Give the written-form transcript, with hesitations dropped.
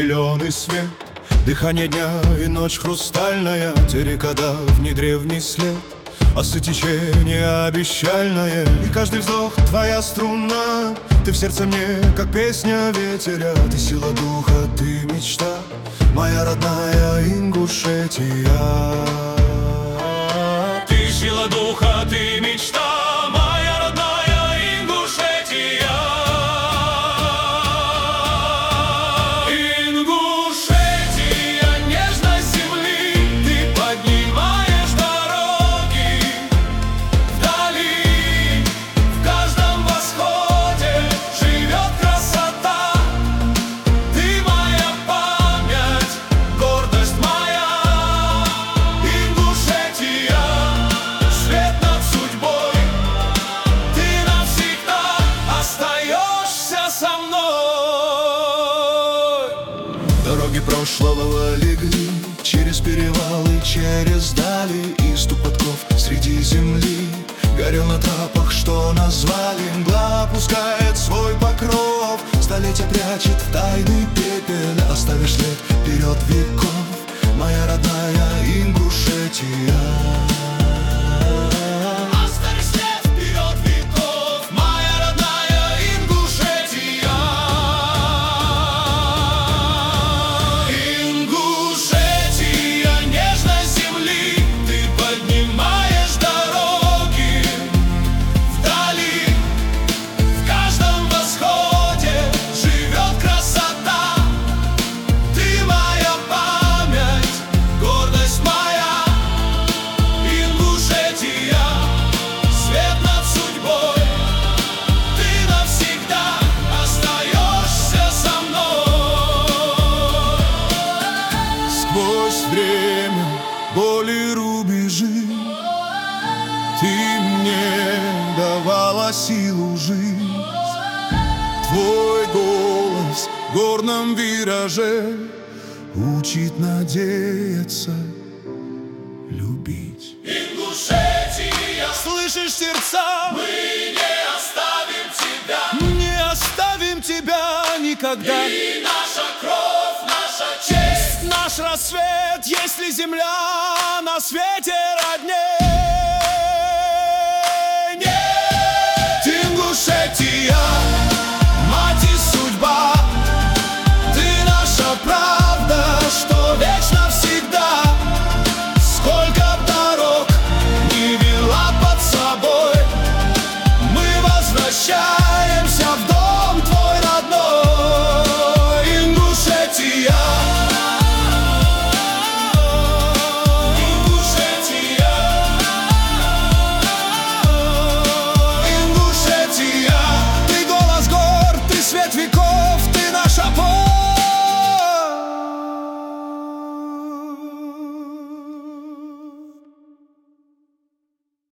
зеленый свет, дыхание дня и ночь хрустальная, терека давний древний след, осы течение обещальное, и каждый вздох твоя струна. Ты в сердце мне, как песня ветеря, ты сила духа, ты мечта, моя родная Ингушетия. Ты сила духа, ты мечта, моя родная Ингушетия. Ингушетия, нежность земли, ты поднимаешь дороги вдали. В каждом восходе живет красота. Ты моя память, гордость моя. Ингушетия, свет над судьбой, ты навсегда остаешься со мной. Дороги прошлого легли через перевалы, через дали, и стук подков среди земли горел на тропах, что назвали. Мгла опускает свой покров, столетия прячет в тайный пепель, оставишь след вперед веков, моя родная Ингушетия. Оставишь след вперед веков, моя родная Ингушетия. Ингушетия, нежность земли, ты поднимаешь дороги вдали. В каждом восходе живет красота. Ты моя память, гордость моя. Ингушетия, свет над судьбой, ты навсегда остаешься со мной. Сквозь время, боли, рубежи, ты мне давала силу жить. Твой голос в горном вираже учит надеяться, любить. Ингушетия, слышишь сердца? Мы не оставим тебя, не оставим тебя никогда. И наша кровь, наша честь, наш рассвет, если земля на свете родней. Нет, Ингушетия.